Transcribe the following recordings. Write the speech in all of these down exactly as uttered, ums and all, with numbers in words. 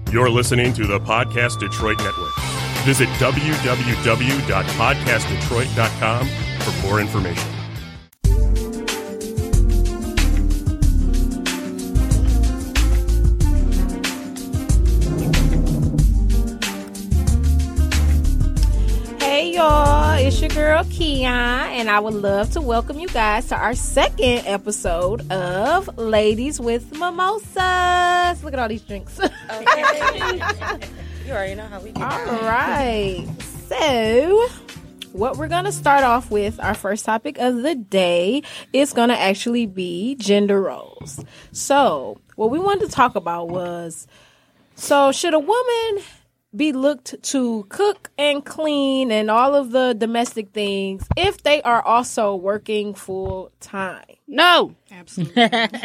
You're listening to the Podcast Detroit Network. Visit w w w dot podcast detroit dot com for more information. Hey y'all, it's your girl Keon, and I would love to welcome you guys to our second episode of Ladies with Mimosas. Look at all these drinks. Okay. You already know how we get. All right. So, what we're going to start off with, our first topic of the day, is going to actually be gender roles. So, what we wanted to talk about was, so should a woman be looked to cook and clean and all of the domestic things if they are also working full time? No. Absolutely.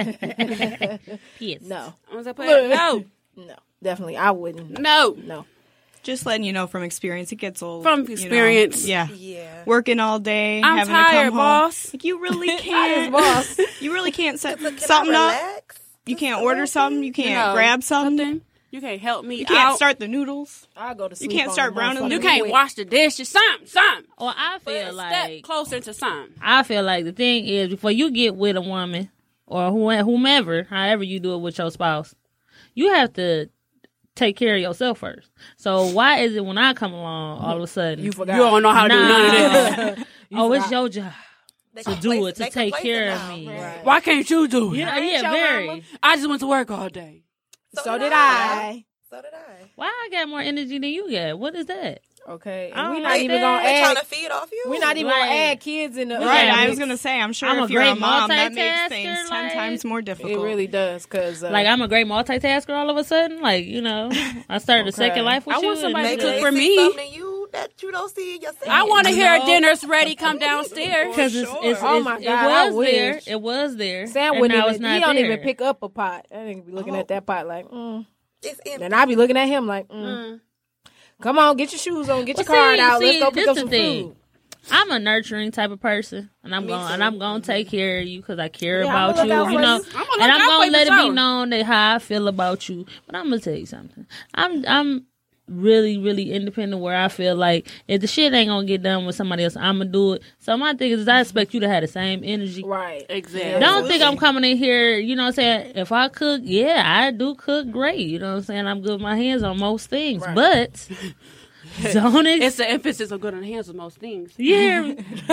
Yes. No. Was I playing? No. No. Definitely. I wouldn't. No. No. Just letting you know from experience, it gets old. From experience. You know? Yeah. Yeah. Working all day. I'm having tired, to come home. boss. Like, you really can't. boss. You really can't set Can something I up. relax? You Just can't a order little something. thing? You can't No. grab something. Something. You can't help me You can't out. start the noodles. I'll go to sleep. You can't on start a browning motherfucking You the can't quick. wash the dishes. Something, something. Well, I feel Step like closer to something. I feel like the thing is before you get with a woman or who- whomever, however you do it with your spouse, you have to take care of yourself first. So why is it when I come along, all of a sudden You forgot. You don't know how to do none of this. oh, it's your job They to can do place- it, to they can take place care it of now. me. Right. Why can't you do it? Yeah, Ain't yeah, your very. mama? I just went to work all day. So did I. So did I. Why I got more energy than you got? What is that? Okay. I And don't we're not like even that. going to They trying add. to feed off you. We're not even Like- going to add kids in the. Right. yeah, I was mix. going to say, I'm sure I'm a if you're a great mom, that makes things multitasker, ten like- times more difficult. It really does, because uh, Like I'm a great multitasker all of a sudden. Like you know, I started a Okay. second life with I you. want somebody and to Maybe cook they for see me. something in you that you don't see in yourself. I want to hear No. dinner's ready. Come downstairs. Because it's, Sure. it's, Oh it's- my it God, I was there. wish. It was there. Sam and wouldn't now even. it's not He don't there. even pick up a pot. I think be looking Oh. at that pot like. Mm. It's empty. Then I be looking at him like, mm. Mm. Come on, get your shoes on, get Well, your card see- out. see, Let's go pick this up the some thing. food. I'm a nurturing type of person, and I'm Me going too. and I'm going to take care of you because I care Yeah, about I'ma you. look out You for know, you. I'm gonna and look I'm out gonna for let you it for be sure. known that how I feel about you. But I'm gonna tell you something. I'm I'm really really independent where I feel like if the shit ain't gonna get done with somebody else, I'm gonna do it. So my thing is I expect you to have the same energy. Right. Exactly. Don't think I'm coming in here, you know what I'm saying? If I cook, yeah, I do cook great. You know what I'm saying? I'm good with my hands on most things. Right. But don't ex- It's the emphasis of good on the hands with most things. yeah.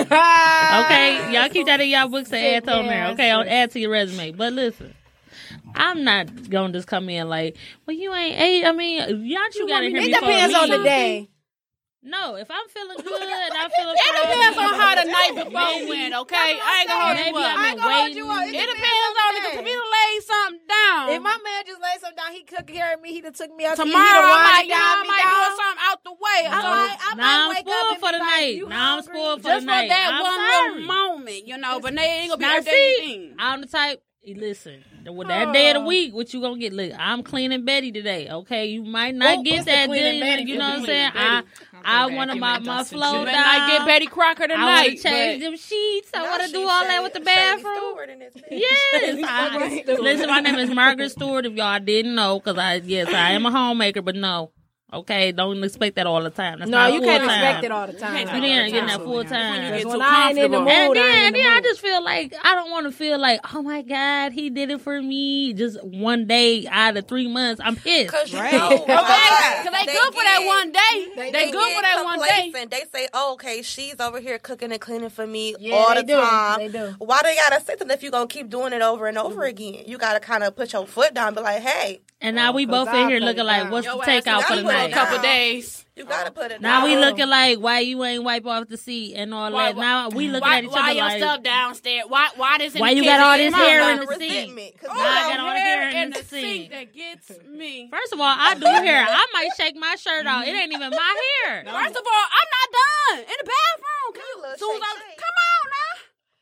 Okay, y'all keep that in y'all books and add on there. Yes. Okay, I'll add to your resume. But listen, I'm not gonna just come in like, well, you ain't ate. I mean, y'all you got to hear It me. depends on the day. No, if I'm feeling good and I'm feeling It fine, depends on how the night before went, okay? I ain't gonna hold maybe you up. I've been waiting. It depends on it. If he done laid something down. If my man just laid something down, he took care of me. He done took me out to eat. Tomorrow, He done I wind might, me you know, down, I me might down. do something out the way. I So, might, I Now might I'm wake up spoiled and for be the like, night. you Now I'm hungry? spoiled for just the for night. that I'm one sorry. little moment, you know, but they ain't gonna be Now every day see, thing. I'm the type. Listen, with that day of the week, what you gonna get? Look, I'm cleaning Betty today. Okay, you might not Oh, get what's the that cleaning dinner. Betty? You know what I'm Cleaning saying? I Betty. I Okay, want to vacuum mop and my dust and floor You shit. may down. not get Betty Crocker I tonight. want to change but them sheets. I Now want to she do all that Shirley- with the Shirley bathroom. Stewart in this bitch. Yes. I, listen, my name is Margaret Stewart. If y'all didn't know, because I yes, I am a homemaker, but no. Okay, don't expect that all the time. That's No, not you can't full-time. expect it all the time. can't You expect didn't get that Absolutely full not. time. When you Because get when too I ain't in the comfortable. mood, And I then, ain't in and the then I mood. just feel like I don't want to feel like, oh my God, he did it for me. Just one day out of three months, I'm pissed. Cause you Right. know, Okay, why? because they, good for that get- one day. They, good get for that one day. complacent. They say, oh, okay, she's over here cooking and cleaning for me Yeah, all they the do. time. They do. Why they gotta sit there if you gonna keep doing it over and over again? You gotta kind of put your foot down and be like, hey, And now we 'cause both in I'll here put looking it like, down. what's the Your ass takeout is for the gotta put A it night? down. couple days. you gotta put it Now down. we looking like, why you ain't wipe off the seat and all Why- that. Now we looking Why, at each why other your like, stuff downstairs? Why why this in Why the you got kitchen? all this Mama, hair Out in of the sink? resentment, 'cause Oh, you Now I know, got all the hair in the sink sink. that gets me. First of all, I do hair. I might shake my shirt off. It ain't even my hair. First of all, I'm not done in the bathroom. Can You you, little soon as shake, I, shake. come on now.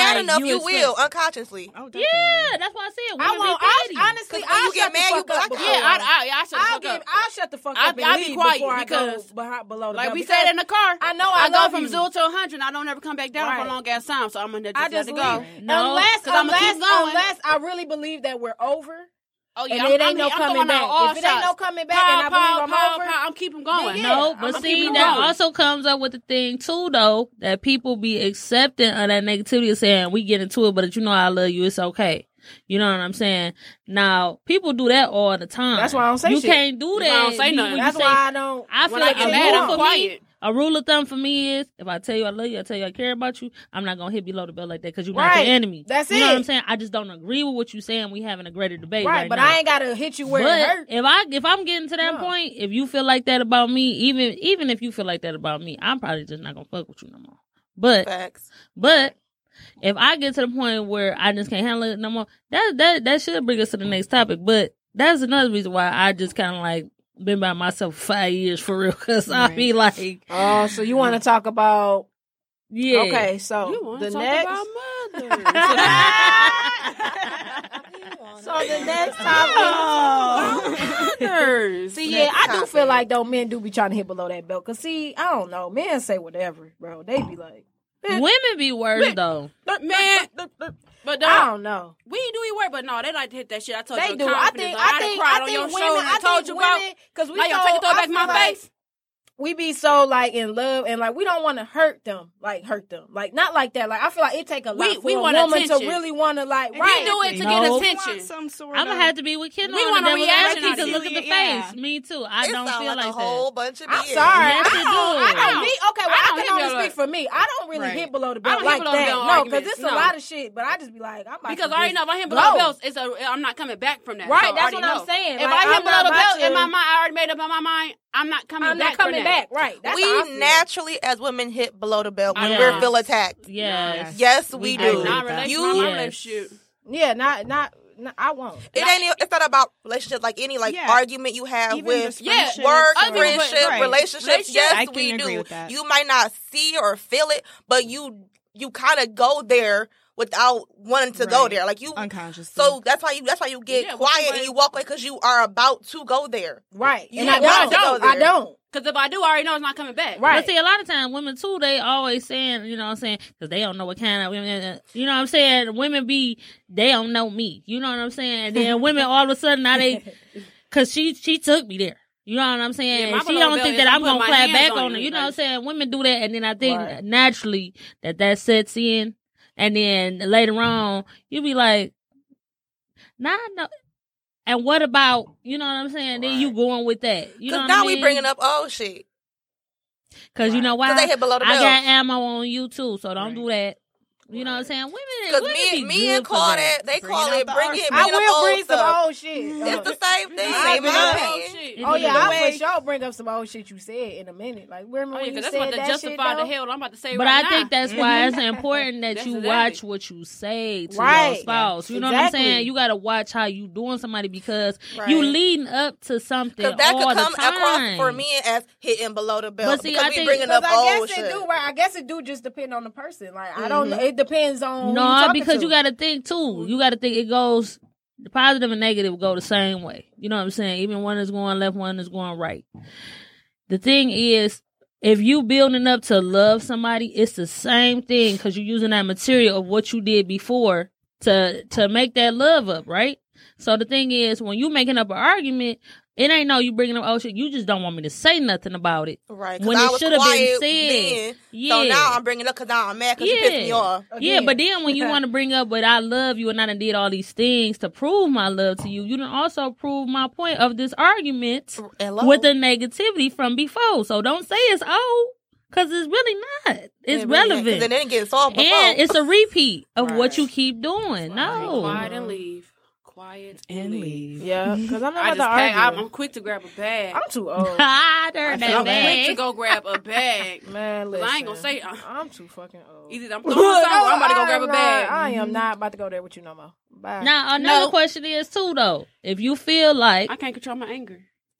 mad like, enough, you you, expect- will unconsciously. maliciously. Oh, definitely. Yeah, that's why I said women I won't. be I, petty. honestly, 'Cause when I'll you get shut mad, the you fuck be up like, before Yeah, I, I, I, I shut the I'll fuck give. up. I'll shut the fuck I- up and I'll be leave quiet before I because- go behind, below the Like belt. we Because said in the car, I know I I go love from you. zero to a hundred. I don't ever come back down Right. for a long ass time. So I'm gonna just I let just it go. leave. No, unless, 'cause I'ma unless, keep going. unless I really believe that we're over. Oh yeah, And I'm, it ain't I'm, no I'm coming going back. out all If it ain't no shots. coming back Pow, and I believe pow, I'm pow, over, pow, I'm keeping going. Yeah. No, I'm but keeping see, it that going. also comes up with the thing too, though, that people be accepting of that negativity, saying we get into it, but you know I love you, it's okay. You know what I'm saying? Now, people do that all the time. That's why I don't say you shit. can't do That's that. why I don't say You- nothing. when you that's say- why I don't. I feel When I like get a mad, rule I'm for quiet. me, a rule of thumb for me is if I tell you I love you, I tell you I care about you, I'm not gonna hit below the belt like that because you're not Right. the enemy. That's you know what it. I'm saying? I just don't agree with what you're saying. We having a greater debate Right, right, but now. I ain't gotta hit you where but it hurt. if I if I'm getting to that No. point, if you feel like that about me, even even if you feel like that about me, I'm probably just not gonna fuck with you no more. But Facts. but if I get to the point where I just can't handle it no more, that that that should bring us to the next topic. But that's another reason why I just kind of like been by myself for five years for real, because I Right. be like, Oh, so you want to talk about? yeah, Okay, so You want the to talk next. about mothers? So the next topic. Mothers. See, yeah, Next I do topic. feel like though men do be trying to hit below that belt. Cause see, I don't know, men say whatever, bro. They be like, women be worse though. Man, but I uh, don't know. we do we work, but no, they like to hit that shit. I told They you. do. I think. I think. cried I on think your women. shoulder I and told think you women. about. Cause we Now you so, take it throw it I back in my feel like face. we be so like in love and like we don't want to hurt them, like hurt them, like not like that. Like I feel like it take a lot We- for we a want woman attention. to really want to like. We Right. do it to No. get attention. Some sort I'm of. gonna have to be with Ken We on want the a devil's reaction advocate out to of look it. at the Yeah. face. Me too. I It don't sound feel like, like a that. whole bunch of I'm B S. sorry. Yes, I it don't. do. I don't. Me, okay, well, I I, don't can hit only below speak the- for me. I don't really Right. hit below the I belt don't like hit below the that. belt No, because arguments, it's no. a lot of shit. But I just be like, I'm about Because to I already just know if I hit below blow. the belt, it's a, I'm not coming back from that. Right, So I that's already what I'm know. saying. If Like, I hit I'm below not the about belt in to- my mind, I already made up in my mind. I'm not coming I'm back not coming from that. back. Right. That's We how I feel. naturally, as women, hit below the belt when Yeah. we feel attacked. Yes. Yes, we We do. do. Not That. relationship. You- Not my Yes. relationship. Yeah, not not. not I won't. It ain't. even- It's not about relationships. Like any like Yeah. argument you have Even with just Yeah. friendships work, Other people, but- friendship, right. relationships. Relationships, Yes, I can we agree do. with that. You might not see or feel it, but you you kind of go there without wanting to go Right. there. Like you. Unconsciously. So that's why you. That's why you get Yeah, but quiet somebody- and you walk away because you are about to go there. Right. You and I don't want don't. to go I there. don't. Because if I do, I already know it's not coming back. Right. But see, a lot of times women too, they always saying, you know what I'm saying, because they don't know what kind of women, you know what I'm saying, women be, they don't know me, you know what I'm saying, and then women all of a sudden now they, because she she took me there. You know what I'm saying? Yeah, my and she below don't belt think is that I'm I'm putting gonna my clap hands back on on her. you, You know what I'm like- saying? Women do that, and then I think Right. naturally that that sets in, and then later on you be like, nah, no. And what about, you know what I'm saying? Then you Right. going with that. You know Because what now I mean? we bringing up old shit. Because you know why? Because they hit below the I belt. got ammo on you too, so don't Right. do that. You know what I'm saying? Women, Because women me, be me good and for call that. that, they Bringing call out it the bringing, arsenal. I bringing up will old bring some stuff. old shit. It's the same thing. Save in it my up. opinion. Oh yeah, Way. I for sure bring up some old shit you said in a minute. Like remember Oh, when yeah, you 'cause that's said what to that justify shit the though? hell I'm about to say But right I now. think that's why it's important that That's you exactly. watch what you say to your Right. spouse. You know what Exactly. I'm saying? You got to watch how you doing somebody because Right. you leading up to something Because that all could come the time. across for me as hitting below the belt. But see, because I we think- bringing Because up I old guess it shit. do, right? I guess it do just depend on the person. Like I don't know. It depends on who you No, talking because to. you got to think too. You got to think it goes the positive and negative go the same way. You know what I'm saying? Even one is going left, one is going right. The thing is, if you building up to love somebody, it's the same thing because you're using that material of what you did before to to make that love up, right? So the thing is, when you making up an argument, it ain't no you bringing up oh shit. You just don't want me to say nothing about it. Right. When Because I it was should have been quiet said. then. Yeah. So now I'm bringing it up because now I'm mad because you pissed me off. Yeah, Again. but then when you want to bring up, but I love you and I done did all these things to prove my love to you, you done also prove my point of this argument Hello? with the negativity from before. So don't say it's old, because it's really not. It's It really ain't, 'cause relevant. It didn't get solved before. And it's a repeat of what Right. you keep doing. No. Quiet and leave. Quiet and, And leave. leave. Yeah, because I'm not I about just to pack, I'm, argue. I'm quick to grab a bag. I'm too old. I heard I that feel I'm bad. quick to bag. go grab a bag. Man, 'Cause listen. I ain't gonna say. Uh, I'm too fucking old. either I'm throwing this out or I'm about to go I grab a am bag. Not, I am not about to go there with you no more. Bye. Now, another No. question is, too, though. If you feel like I can't control my anger.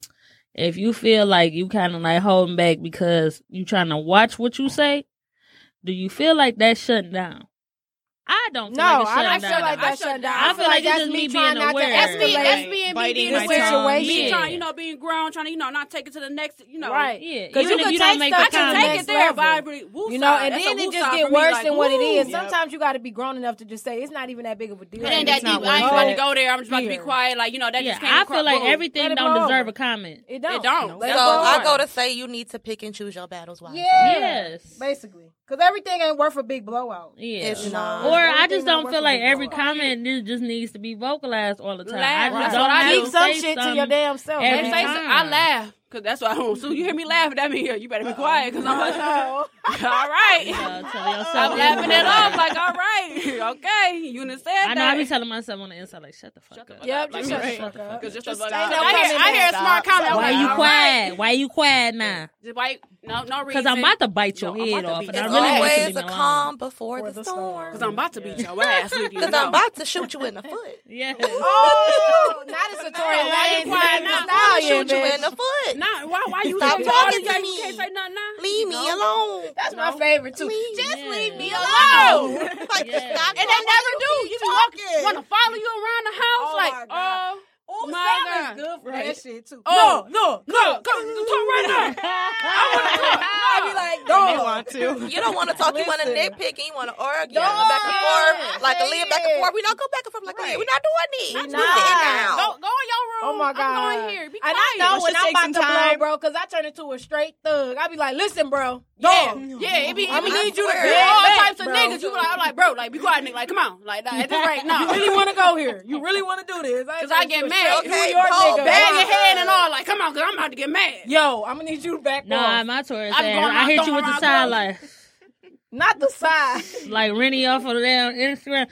if you feel like you kind of like holding back because you trying to watch what you say, do you feel like that's shutting down? I don't feel No, like it's I shutting don't down. feel like I that's shut shutting down. down. I feel like it's that's just me being trying not to aware. That's me. escalate That's being me Biting being my the tongue. Me situation. trying, you know, being grown, trying to, you know, not take it to the next, you know. Right. Yeah, Because even you if can you don't take make stuff the I can to the take next it there, but I level. really, woo You know, side. and That's then a it woo just side get for me, worse like, than what it woo. is. Yep. Sometimes you got to be grown enough to just say it's not even that big of a deal. It ain't that It's not deep. I ain't worth about to it. go there. I'm just about to be Here. quiet. Like, you know, that Yeah, just came I across. feel like Boom. everything Let it don't blow deserve over. a comment. It don't. It don't. Let So it blow I over. go to say you need to pick and choose your battles wisely. Yeah. Yes. Basically. Because everything ain't worth a big blowout. Yeah. It's not. Or I Everything just ain't don't worth feel a like big every blowout. comment this just needs to be vocalized all the time. Laugh. I just That's don't what I have do. Keep some say shit to something your damn self. every They say man. so, time. I laugh. Because that's why, so you hear me laughing, that means you better be quiet. Because I'm like, No. all right. Uh, tell yourself I'm laughing anyway. it off like, all right, okay, you done said I know I that. be telling myself on the inside like, shut the fuck Shut the up. fuck Yep, up. just Like, shut the right. fuck up. Cause just Just like, stop. I hear, I hear a smart Stop. comment. Why like, you all quiet? right. Why you quiet now? Just why? No, no reason. Because I'm about to bite your No, I'm head about to off, beat and I your really ass. want you to Always leave me a alone. calm before For the the storm. storm. Because I'm about to beat your ass. Because Because I'm about to shoot you in the foot. Yes. Oh, not a Satori why you Lanez. quiet Megan now? Thee Stallion, Shoot you bitch. in the foot. Nah, why? Why you Stop say talking all to this? me. You can't say nothing now. Leave me No. alone. That's my favorite, too. Leave. Just Yeah. leave me alone. alone. Like, Yeah. stop And they talking. never do. You just walk, talking. want to follow you around the house, Oh, like, my God. oh, Oh, my Sam God. is good for Right. that shit, too. Oh. no, no, come, come right now. I want to talk. I be like, They dog. want to. You don't want to talk. You want to Listen. nitpick and you want to argue. Dog. Go back and forth. Like a Hate live back and it. forth. We don't go back and forth like Right. that. We're not doing this. We We not. sitting down. Go, go in your room. Oh my god! I'm going here. Be and quiet. I know Let's when just I'm take about some to blow, time. bro, because I turn into a straight thug. I be like, "Listen, bro, Yeah, dog, yeah. It be, it I'ma be need you to swear. be all back, types of bro. niggas. You be like, I'm like, bro, like, be quiet, nigga. Like, come on, like, that. At this rate, You no. really want to go here? You really want to do this? Because I get mad. Okay, New York hold nigga. Bag Wow. your head and all. Like, come on, because I'm about to get mad. Yo, I'm gonna need you to back Nah, off. my Taurus I'm ass. going I around hit you throwing with the around side girls. like, Not the side. like Rennie off of down Instagram.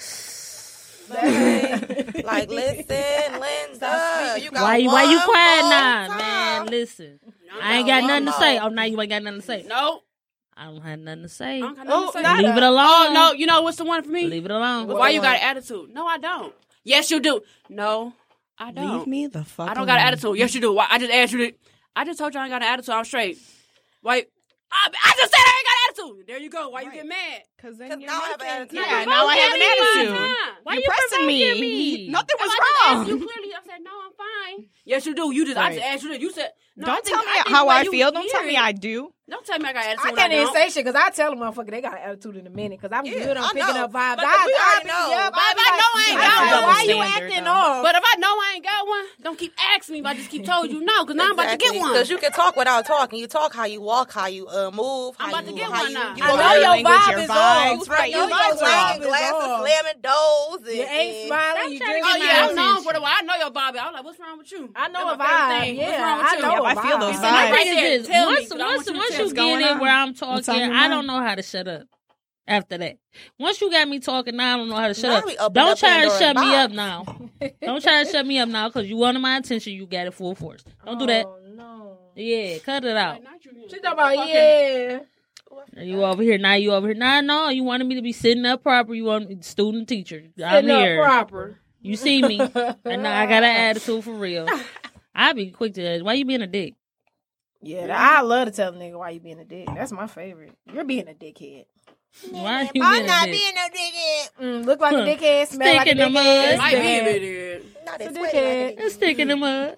Like, listen, Linda. You got Why you why you one quiet more now, time. man? Listen, No, I ain't no, got nothing to no. say. Oh, now you ain't got nothing to say. No. I don't have nothing to say. I don't got Oh, nothing to say. not Leave a- it alone. Oh, no. You know what's the one for me? Leave it alone. Why you one? got an attitude? No, I don't. Yes, you do. No, I don't. Leave me the fuck I don't alone. got an attitude. Yes, you do. Why? I just asked you to. I just told you I ain't got an attitude. I'm straight. Wait. I, I just said I ain't got an attitude. There you go. Why you Right. get mad? Because then 'Cause you're now I have making- an attitude. Yeah, You now I have an provoking me. attitude. Why You're you pressing provoking me. me? Nothing was I just wrong. asked you clearly. I said no, I'm fine. Yes, you do. You just. I Right. just asked you that. You said. No, I Don't think- tell me I think how why I you feel. Don't hear tell me it- I do. Don't tell me I got an I attitude. can't even don't. say shit because I tell a motherfucker they got an attitude in a minute because I'm Yeah, good on I picking know. up vibes. But I, we I already be, know. Yep, But I if be I like, know I ain't I got be like, one. why you Double acting standard, off? But if I know I ain't got one, don't keep asking me. If I just keep told you no, because now I'm about to get one. Because you can talk without talking. You talk how you walk, how you uh, move, how I'm about you, to get how one you, now. you I Your know body your language, vibe your is vibes, off. right. You You know like your slanging vibe is glasses, off. slamming doors. And, You ain't and- smiling. You Stop trying to drinking Oh get yeah, my I'm known attention. for the. I know your Bobby. I was like, what's wrong with you? I know That's a my favorite vibe. thing. Yeah, What's wrong with I you? know Yep, a I feel vibe. those It's vibes. like My right thing there. is this: Tell me, once 'cause I once want you to once tell you what's get going in on. where I'm What's on talking, your I mind? don't know how to shut up. After that, once you got me talking, now I don't know how to shut Now up. we open Don't up try to Pandora's shut me box. up now. Don't try to shut me up now because you wanted my attention. You got it full force. Don't do that. Oh, no. Yeah, cut it out. She talking about, yeah. You over here now? You over here? Nah, no. You wanted me to be sitting up proper. You want me, student teacher. I'm Sitting up here. proper. You see me, and now I got an attitude for real. I be quick to that. Why you being a dick? Yeah, I love to tell a nigga why you being a dick. That's my favorite. You're being a dickhead. Why you I'm being not a dick? being a dickhead. Mm, look like a dickhead, smell Stick like a in the dickhead. mud. It might be a Yeah. bit. Not It's as a sweaty like a dickhead. dickhead. Let's stick in the mud.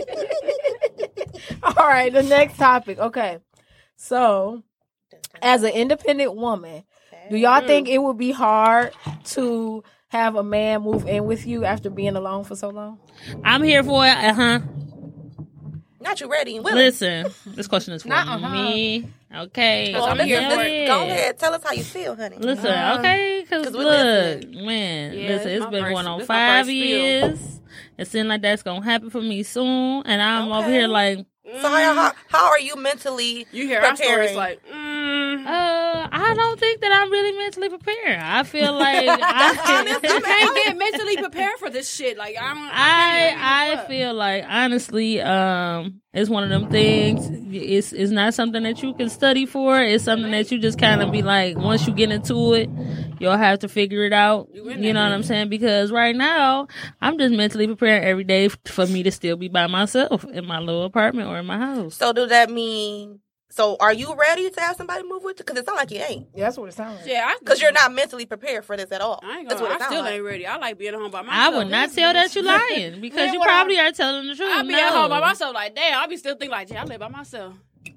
All right, the next topic. Okay. So, as an independent woman, do y'all think it would be hard to have a man move in with you after being alone for so long? I'm here for it. Uh huh. Not you ready and willing. Listen, this question is for Not uh-huh. me. Okay. Well, I'm this here is- for this- it. Go ahead. Tell us how you feel, honey. Listen, Uh, okay, because 'cause we're look, listening. man, Yeah, listen, this it's my been first- going on this my five first spiel. years. It seems like that's gonna happen for me soon, and I'm over Okay. here like, So how, how, how are you mentally You hear our preparing? stories like, mm, uh, I don't think that I'm really mentally prepared. I feel like I, you can't get mentally prepared for this shit. Like I don't. I can't I what? feel like honestly, um, it's one of them things. It's it's not something that you can study for. It's something that you just kind of be like, once you get into it, you'll have to figure it out. You in You know that what I'm saying? Because right now, I'm just mentally preparing every day f- for me to still be by myself in my little apartment or in my house. So does that mean So are you ready to have somebody move with you? Because it sounds like you ain't. Yeah, that's what it sounds like. Yeah, I, Because you're not mentally prepared for this at all. I ain't That's gonna. what it I sounds still like. ain't ready. I like being at home by I myself. would not tell that you lying because Man, you what probably are telling the truth. I be no. at home by myself. Like, damn, I be still thinking like, yeah, I live by myself.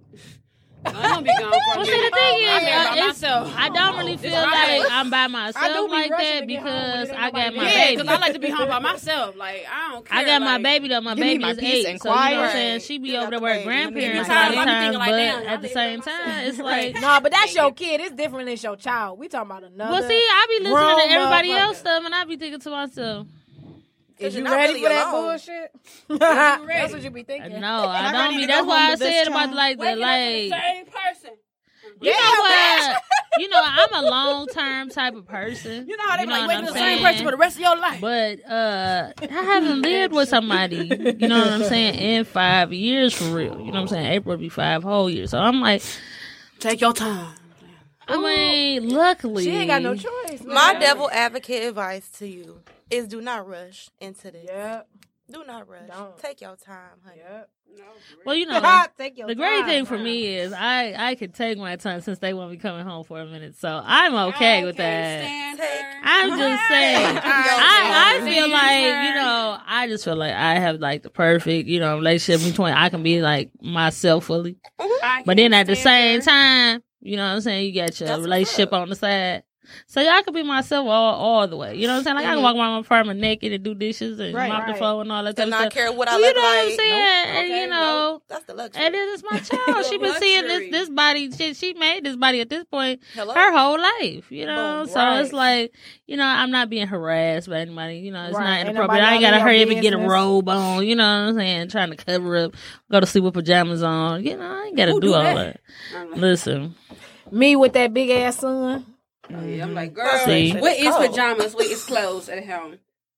I don't be gone for Well, a see, the minute. thing is, I live uh, by it's- myself. I don't really feel It's like right. I'm by I do myself be like rushing that to get home when because it ain't I got nobody my there. Yeah, baby. because I like to be home by myself. Like, I don't care. I got my like, baby though. My Give me baby my is peace eight, and so you know what I'm quiet. saying. She be You over got there the with baby. grandparents a Sometimes lot of I be times, thinking like, but damn, at the I same live by time, it's like. No, but that's your kid. It's different than it's your child. We talking about another. Well, see, I be listening grown to everybody motherfucker. else stuff, and I be thinking to myself, Is you you're not ready really for that alone. bullshit? That's what you be thinking. no, I I don't need be. to That's go why home I to this said about child. like the waking up to the like. same person. You know what? You know, I'm a long term type of person. You know how they be like what waking I'm up the same saying? person for the rest of your life. But uh, I haven't lived with somebody, you know what I'm saying, in five years for real. You know what I'm saying? April will be five whole years. So I'm like, Take your time. I mean, luckily. She ain't got no choice. My man. devil advocate advice to you is do not rush into this. Yep. Do not rush. Don't. Take your time, honey. Yep. Well, you know, Take your the great time, thing for huh? me is I, I can take my time since they won't be coming home for a minute. So I'm okay with that. I'm just saying. I, I feel like, you know, I just feel like I have like the perfect, you know, relationship between I can be like myself fully. But then at the same time, you know what I'm saying, you got your That's what's relationship up. on the side. So y'all can be myself all, all the way. You know what I'm saying? Like I can walk around my apartment naked and do dishes and Right, mop the right. floor and all that And type of not stuff. care what I You look know what I'm like. saying? Nope. And, Okay, you know, nope. That's the luxury. and then it's my child. She been seeing this Luxury. this body. She, she made this body at this point Hello? her whole life. You know, Boom, so right. it's like, you know, I'm not being harassed by anybody. You know, it's Right. not Ain't inappropriate. nobody I ain't all gotta in your hurry up and get a business. robe on. You know what I'm saying? Trying to cover up, go to sleep with pajamas on. You know, I ain't gotta Who do, do all that? that. Listen, Me with that big ass son. Yeah, I'm like, girl, See? what is Cold. pajamas? What is clothes at home?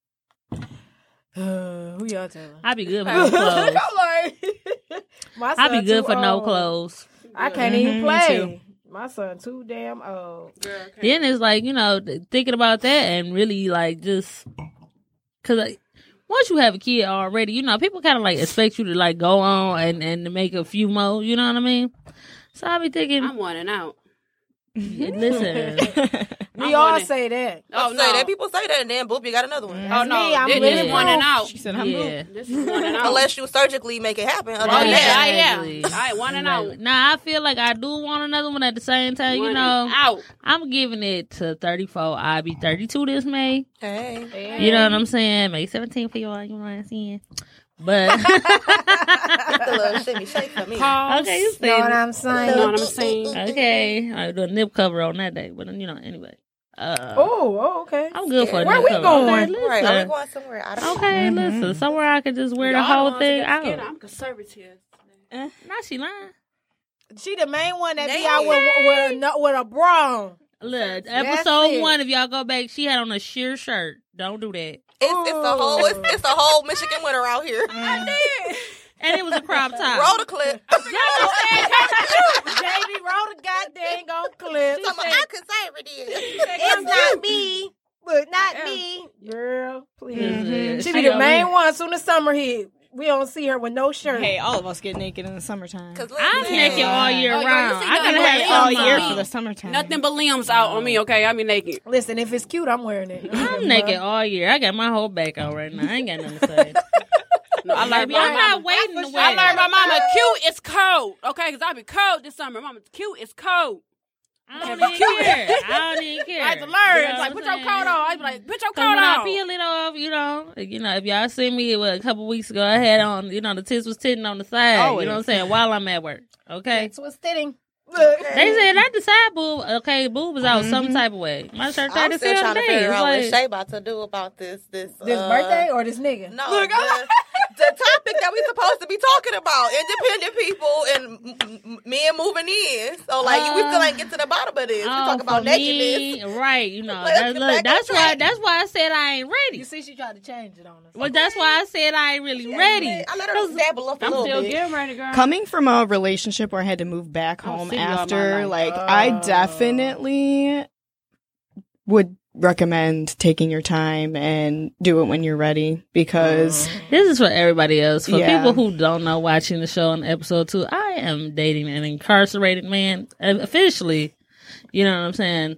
Uh, who y'all telling? I be good for no clothes. I'm like, my I be son good too for no old. clothes. I can't Mhm, even me play. too. My son too damn old. Girl, okay. Then it's like, you know, th- thinking about that and really like just because like, once you have a kid already, you know, people kind of like expect you to like go on and, and to make a few more, you know what I mean? So I be thinking, I'm wanting out. listen, We I'm all wanting- say that. Oh say no, that. People say that, and then boop, you got another one. oh That's no, me. I'm this living is wanting proof. out. She said, I'm yeah. This is wanting out. Unless you surgically make it happen. Other Oh than yeah, that, I am. Exactly. I ain't wanting out. Nah, I feel like I do want another one at the same time, you Wanting know. out. I'm giving it to thirty-four. I'll be thirty-two this May. hey, You know what I'm saying? May seventeenth for y'all, you know what I'm saying? But that's a little shimmy shake for me. Pause. okay, you Know what see. I'm saying? You know what I'm saying? Okay, I do a nip cover on that day, but you know, anyway. Uh, Oh, oh, okay. I'm good for a Where nip we cover. going? Okay, Right, are we listen. going somewhere? I don't Okay, listen. Somewhere I could just wear the Y'all whole ones thing that out. scared. I'm conservative. Now she lying. She the main one that be Name out it. with with a, no- with a bra on. Look, That's episode it. one, if y'all go back, she had on a sheer shirt. Don't do that. It's, it's a whole it's, it's a whole Michigan winter out here. And it was a crop top. Roll the clip. Jamie wrote a goddamn on clip. I'm, I'm conservative. It's not me, but not me. Girl, please. Mhm. She be the main one. Soon as summer hit, we don't see her with no shirt. Hey, all of us get naked in the summertime. Cause I'm listen, naked all year Oh, girl, round. you see I nothing gotta but have limbs all some year on. for the summertime. Nothing but limbs out on me, okay? I be naked. Listen, if it's cute, I'm wearing it. I'm naked all year. I got my whole back out right now. I ain't got nothing to say. No, I learned Baby, my I'm not mama. waiting to I wear. learned my mama cute is cold, okay? Because I be cold this summer. Mama, cute is cold. I don't even care. I don't even care. I had to learn. You know It's like, what put I'm your coat on. saying? I be like, put your Cause coat when I on. peel it off, you know, you know, if y'all see me what, a couple weeks ago, I had on, you know, the tits was titting on the side. Always. You know what I'm saying? While I'm at work, okay. Twisting. They said not the side boob. Okay, boob is out Mm-hmm. some type of way. My shirt I'm thirty still still trying to today. figure It's out what like, Shay about to do about this. This This uh, birthday or this nigga? No, the, the topic that we supposed to be talking about: independent people and m- m- men moving in. So, like, we still ain't get to the bottom of this. We oh, talk about for me, nakedness. right? You know, Let's that's, get look, back on that's why. track. That's why I said I ain't ready. You see, she tried to change it on us. Well, that's why I said I ain't really ready. I let her dabble up a I'm little still bit. getting ready, girl. Coming from a relationship where I had to move back I'm home single all my after, life. like, I Oh. definitely would recommend taking your time and do it when you're ready because this is for everybody else. For Yeah. people who don't know, watching the show in episode two, I am dating an incarcerated man uh, officially. You know what I'm saying?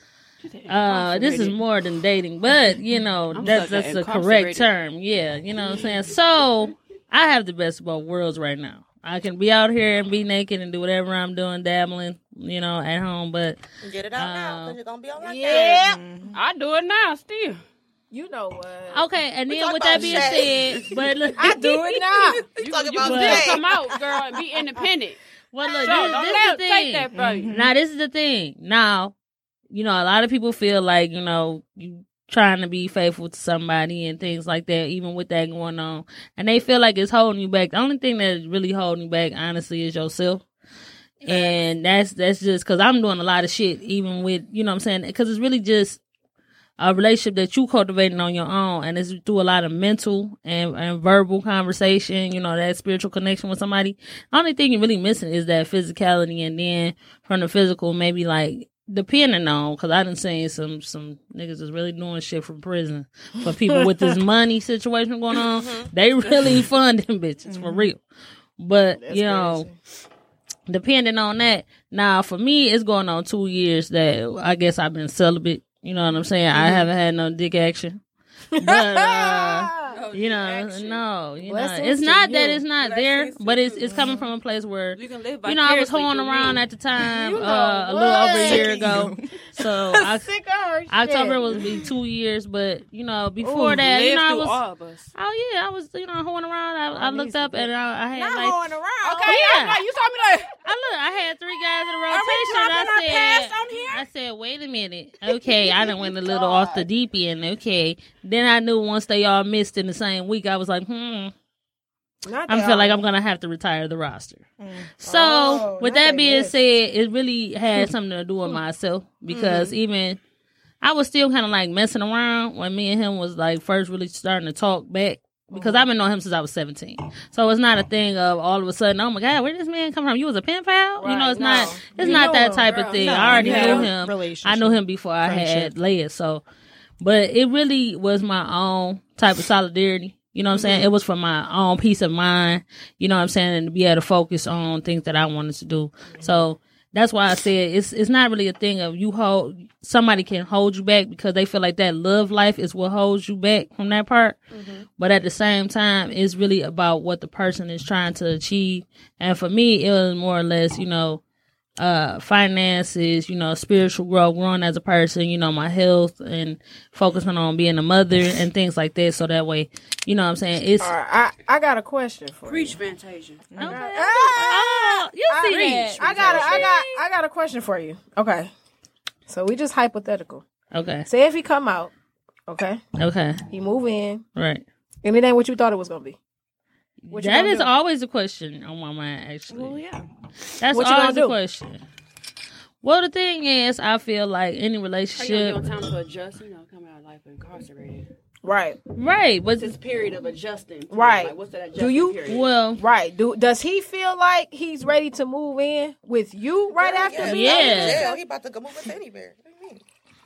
Uh, this is more than dating, but you know I'm that's stuck at that's the correct incarcerated. term. Yeah, you know what I'm saying. So I have the best of both worlds right now. I can be out here and be naked and do whatever I'm doing, dabbling, you know, at home. But Get it out now, Uh, because you're going to be on lockdown. Yeah. I do it now still. You know what? okay, and We then talk with that about being Shay. said, but look, I do it now. You You, talking you about can Jay. still come out, girl, and be independent. well, look, So, this, don't this let is them the take thing. that from you. Now, this is the thing. Now, you know, a lot of people feel like, you know, you trying to be faithful to somebody and things like that, even with that going on. And they feel like it's holding you back. The only thing that's really holding you back, honestly, is yourself. And that's that's just because I'm doing a lot of shit, even with, you know what I'm saying? Because it's really just a relationship that you cultivating on your own, and it's through a lot of mental and, and verbal conversation, you know, that spiritual connection with somebody. The only thing you're really missing is that physicality, and then from the physical, maybe like depending on, because I done seen some some niggas is really doing shit from prison for people with this money situation going on. They really funding bitches for real. But That's you know, crazy. depending on that. Now, for me, it's going on two years that I guess I've been celibate. You know what I'm saying? I haven't had no dick action. But, uh, you know, no, you know, Blessings it's to not you. that it's not there, Blessings to but it's you. it's coming from a place where, You can live you know, I was vicariously hoeing through around me. at the time, You know uh, a little over a what? year ago. So I, Sick of her shit. October was be two years, but you know, before Ooh, that, you Live know, I through was. all of us. Oh yeah, I was, you know, hoeing around. I, I needs looked to up be- and I, I had Not like, hoeing around. Okay, yeah. I'm like, you told me like, I look, I had three guys in a we rotation. dropping I our said, past on here? I said, wait a minute. Okay, I done went a little off the deep end. Okay, then I knew once they all missed in the same week, I was like, hmm, Not I that feel like all. I'm gonna have to retire the roster. So Oh, with not that they being missed. said, it really had something to do with myself because Mm-hmm. even I was still kind of like messing around when me and him was like first really starting to talk back. Because Mm-hmm. I've been knowing him since I was seventeen. So it's not a thing of all of a sudden, oh my God, where did this man come from? You was a pen pal? You know, Right, it's no. not it's You not knew that him, type girl. of thing. No, I already you knew had a him. relationship. I knew him before I had Friendship. Leia. So, but it really was my own type of solidarity. You know what I'm saying? It was for my own peace of mind. You know what I'm saying? And to be able to focus on things that I wanted to do. So that's why I said it's it's not really a thing of you hold somebody can hold you back because they feel like that love life is what holds you back from that part. But at the same time, it's really about what the person is trying to achieve. And for me, it was more or less, you know, uh, finances, you know, spiritual growth, growing as a person, you know, my health and focusing on being a mother and things like that. So that way, you know what I'm saying? It's, All right, I, I got a question for preach, Fantasia. okay. Ah! Oh, you I- see that. I got a, I got I got a question for you. Okay. So we just hypothetical. Okay. Say if he come out, okay, Okay. he move in, Right. and it ain't what you thought it was gonna be. What you That gonna is do? always a question on my mind, actually. Well, yeah. That's What you always gonna a do? question. Well, the thing is, I feel like any How you gonna relationship, give them time to adjust? You know, come out of life incarcerated. Right. right? But This period of adjusting. period, Right. Like, what's that Do adjustment you- period? well, Right. Do does he feel like he's ready to move in with you right after? Yeah, the- Yeah. He, out of jail, he about to go move with anywhere. What do you mean?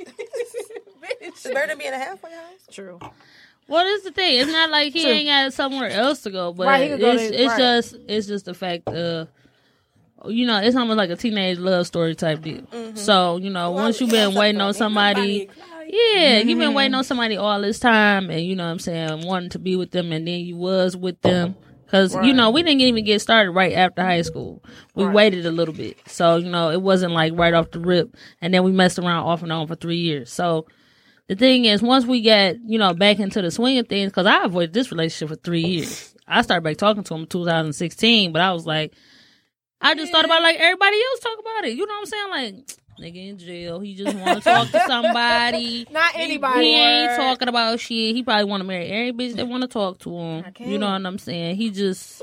It's better than being a halfway house. True. well, this is the thing. It's not like he True. ain't got somewhere else to go, but Right, he could go it's to- it's right. just it's just the fact of. You know, it's almost like a teenage love story type deal. So, you know, once you've been waiting on somebody, yeah, you've been waiting on somebody all this time, and you know what I'm saying, wanting to be with them, and then you was with them. Because, you know, we didn't even get started right after high school. We waited a little bit. So, you know, it wasn't like right off the rip, and then we messed around off and on for three years. So, the thing is, once we got, you know, back into the swing of things, because I avoided this relationship for three years. I started back talking to him in two thousand sixteen, but I was like, I just thought about like everybody else talk about it. You know what I'm saying? Like, nigga in jail. He just want to talk to somebody. Not anybody. He ain't talking about shit. He probably want to marry every bitch that want to talk to him. can't. You know what I'm saying? He just,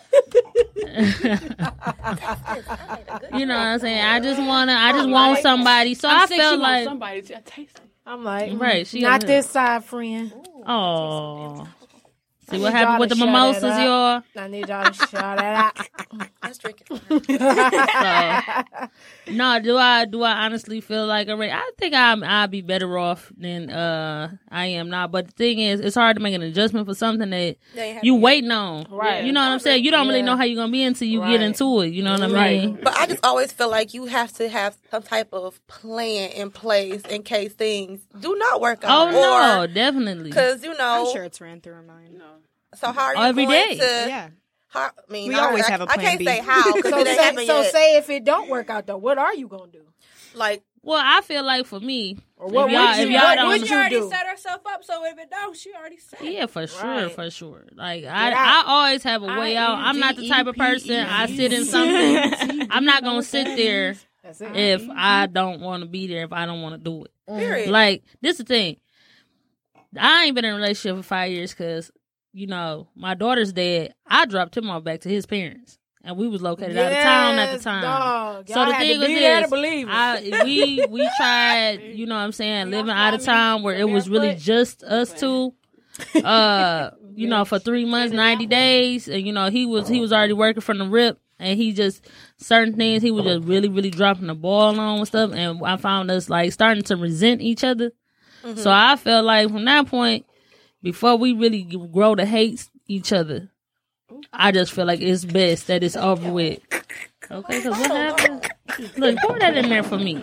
you know what I'm saying? I just wanna, I just want somebody. So I I'm sick, she felt wants like, somebody to taste it. I'm like, right? She not on this side, friend. Oh, See what happened with the mimosas, y'all? I need y'all to shout it out. Let's drink it. So, no, do I do I honestly feel like a I think I'm I'd be better off than uh I am now. But the thing is, it's hard to make an adjustment for something that you waiting on. Right. You know what I'm saying? You don't really Yeah. know how you're gonna be until you Right. get into it. You know what I Right. mean? But I just always feel like you have to have some type of plan in place in case things do not work Oh out. no, Or, definitely. because, you know, I'm sure it's ran through her mind. No. so how are you Every going day. to... Yeah. How, I mean, We I, always I, have a I plan can't B. say how, because So, it ain't say, happened so yet. say if it don't work out though, what are you gonna do? Like, Well, I feel like for me, Or what if y'all, would you- if y'all what don't, would She you already do? set herself up, so if it don't, she already set. yeah, for sure, Right. for sure. Like I, Get I out. always have a way out. I'm not the type of person I sit in something. I'm not gonna sit there That's it. if I don't want to be there. If I don't want to do it. period. Like this, is the thing. I ain't been in a relationship for five years because you know my daughter's dad. I dropped him off back to his parents, and we was located out of town at the Yes, time. dog. So Y'all the had thing to was be there to this: believe it. I, we we tried, you know what I'm saying, living out of town where it was really just us two. Uh, you know, for three months, ninety days, and you know he was he was already working from the rip, and he just certain things he was just really really dropping the ball on and stuff, and I found us like starting to resent each other. So I felt like from that point, before we really grow to hate each other, I just feel like it's best that it's over with. Okay, because what happened? Look, pour that in there for me.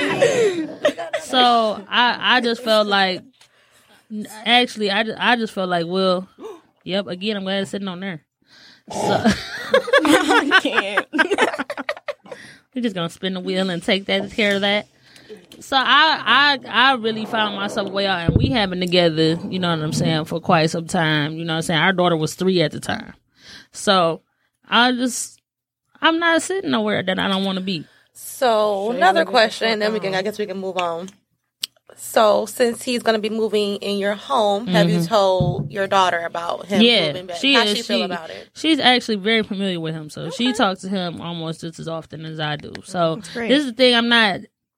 So I, I just felt like, actually, I just, I just felt like, well, yep, again, I'm glad it's sitting on there. So I can't. we're just gonna spin the wheel and take that care of that. So I, I, I really found myself way out, and we have been together, you know what I'm saying, for quite some time. You know what I'm saying? Our daughter was three at the time. So I just, I'm not sitting nowhere that I don't want to be. So Shay, another look at the question, and then we fuck can. I guess we can move on. So since he's going to be moving in your home, have you told your daughter about him Mm-hmm. Yeah, moving back? she How is. she feel She- about it? She's actually very familiar with him, so she talks to him almost just as often as I do. So great. this is the thing. I'm not.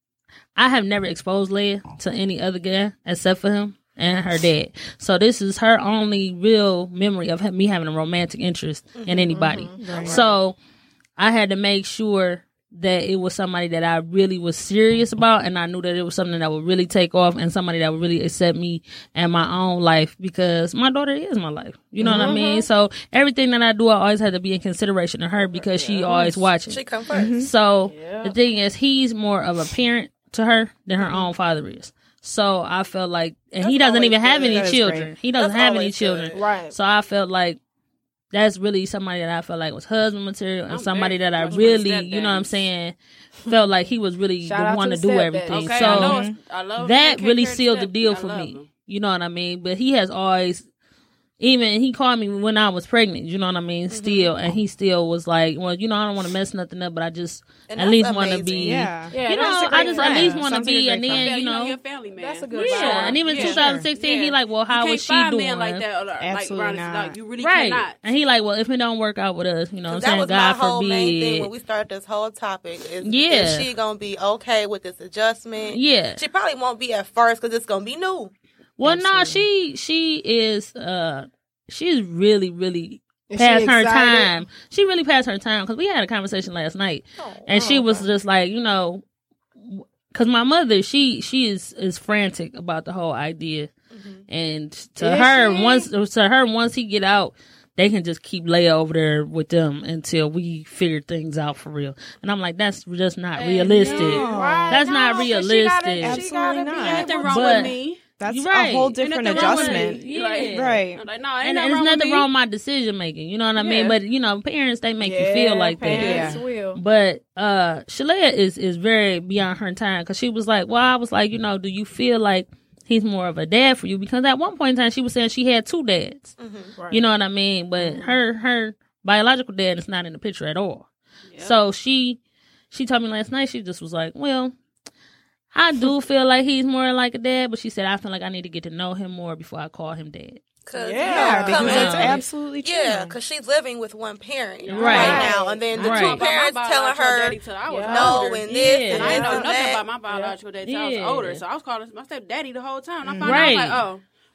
I have never exposed Leia to any other guy except for him and her dad. So this is her only real memory of me having a romantic interest in anybody. So I had to make sure that it was somebody that I really was serious about, and I knew that it was something that would really take off and somebody that would really accept me and my own life, because my daughter is my life. You know what I mean? So everything that I do, I always had to be in consideration of her because she always watching. She come 1st So the thing is, he's more of a parent to her than her own father is. So I felt like, and he That's doesn't even always have good. any That is children. great. He doesn't That's have any always children. good. Right. So I felt like that's really somebody that I felt like was husband material, and I'm somebody very that I much really, for you know what I'm stepdaddies. saying, felt like he was really Shout the out one to to the do stepdaddies. everything. Okay, So I know. it's- I love that taking really care of sealed the step- deal I for love me. them. You know what I mean? But he has always, even he called me when I was pregnant. You know what I mean? Still, and he still was like, "Well, you know, I don't want to mess nothing up, but I just And at that's least want to amazing. be, Yeah. Yeah, you that's know, a great I just at friend. least want to Sounds like a be." great And then friend. Yeah, you know, you're a family man. That's a good yeah. friend. And even Yeah. twenty sixteen, he like, "Well, how you was can't she find doing?" men like that. Or, like, Absolutely around- not. Like, you really Right. cannot. And he like, well, if it don't work out with us, you know what I'm That saying? was God my whole main thing when forbid. we started this whole topic. Is, Yeah. is she gonna be okay with this adjustment? Yeah. She probably won't be at first because it's gonna be new. Well, no, she she is uh she's really really Is she past her excited? time. She really passed her time, because we had a conversation last night, and she was just like, you know, because my mother, she she is is frantic about the whole idea, and to Is her she? once to her once he get out, they can just keep Leia over there with them until we figure things out for real. And I'm like, that's just not realistic. Right. That's No, not 'cause she gotta- realistic. she Absolutely gotta be not. able Nothing to- wrong But- with me. That's You're right. a whole Ain't different nothing wrong with adjustment. me. Yeah. Right. I'm like, no, ain't And nothing there's wrong with nothing me. wrong with my decision making. You know what I mean? Yeah. But you know, parents, they make you Yeah, feel like that. parents Yeah. will. But uh Shalea is is very beyond her time, because she was like, well, I was like, you know, do you feel like he's more of a dad for you? Because at one point in time, she was saying she had two dads. Right. You know what I mean? But her her biological dad is not in the picture at all. So she she told me last night, she just was like, well, I do feel like he's more like a dad, but she said, I feel like I need to get to know him more before I call him dad. Cause, Yeah, you know, Yeah, because coming that's Yeah. into- absolutely true. Yeah, because she's living with one parent right, Right. now, and then the Right. two About My parents telling biological her daddy till I was Yeah. no older. and this Yeah. and And I this didn't know and nothing that. about my biological daddy till I Yeah. was older. So I was calling my stepdaddy the whole time. And I found Right. out, I was like, oh.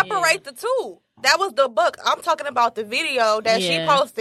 separate the two. That was the book. I'm talking about the video that Yeah. she posted